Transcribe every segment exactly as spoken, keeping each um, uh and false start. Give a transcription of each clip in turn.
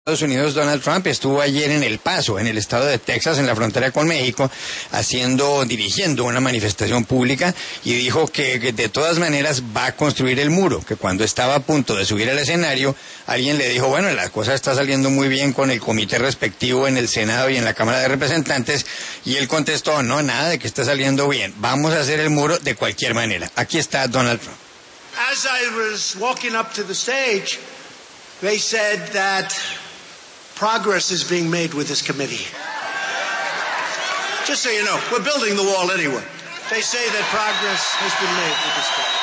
Estados Unidos, Donald Trump estuvo ayer en El Paso, en el estado de Texas, en la frontera con México, haciendo, dirigiendo una manifestación pública, y dijo que, que de todas maneras va a construir el muro, que cuando estaba a punto de subir al escenario, alguien le dijo, bueno, la cosa está saliendo muy bien con el comité respectivo en el Senado y en la Cámara de Representantes, y él contestó, no, nada de que está saliendo bien, vamos a hacer el muro de cualquier manera. Aquí está Donald Trump. As I was walking up to the stage, they said that progress is being made with this committee. Just so you know, we're building the wall anyway. They say that progress has been made with this committee.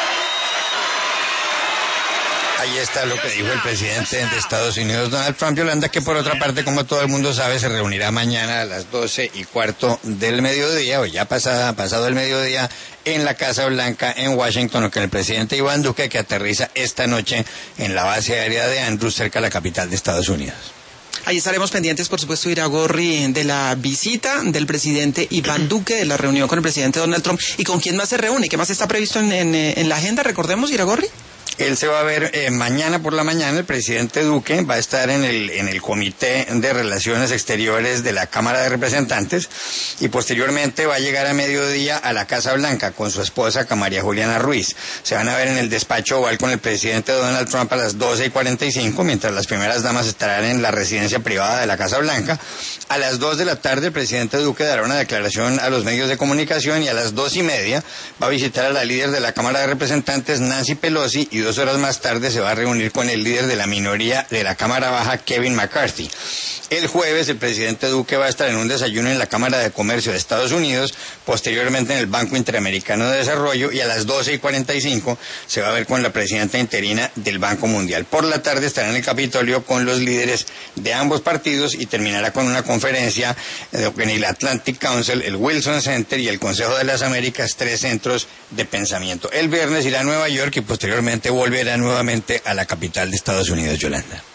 Ahí está lo que dijo el presidente de Estados Unidos, Donald Trump, Yolanda, que por otra parte, como todo el mundo sabe, se reunirá mañana a las doce y cuarto del mediodía, o ya pasada, pasado el mediodía, en la Casa Blanca en Washington, con el presidente Iván Duque, que aterriza esta noche en la base aérea de Andrews, cerca de la capital de Estados Unidos. Ahí estaremos pendientes, por supuesto, Iragorri, de la visita del presidente Iván Duque, de la reunión con el presidente Donald Trump. ¿Y con quién más se reúne? ¿Qué más está previsto en, en, en la agenda? Recordemos, Iragorri. Él se va a ver eh, mañana por la mañana, el presidente Duque va a estar en el en el Comité de Relaciones Exteriores de la Cámara de Representantes, y posteriormente va a llegar a mediodía a la Casa Blanca con su esposa, María Juliana Ruiz. Se van a ver en el despacho oval con el presidente Donald Trump a las doce y cuarenta y cinco, mientras las primeras damas estarán en la residencia privada de la Casa Blanca. A las dos de la tarde el presidente Duque dará una declaración a los medios de comunicación, y a las dos y media va a visitar a la líder de la Cámara de Representantes, Nancy Pelosi, y dos horas más tarde se va a reunir con el líder de la minoría de la Cámara Baja, Kevin McCarthy. El jueves el presidente Duque va a estar en un desayuno en la Cámara de Comercio de Estados Unidos, posteriormente en el Banco Interamericano de Desarrollo, y a las doce y cuarenta y cinco se va a ver con la presidenta interina del Banco Mundial. Por la tarde estará en el Capitolio con los líderes de ambos partidos, y terminará con una conferencia en el Atlantic Council, el Wilson Center y el Consejo de las Américas, tres centros de pensamiento. El viernes irá a Nueva York y posteriormente volverá nuevamente a la capital de Estados Unidos, Yolanda.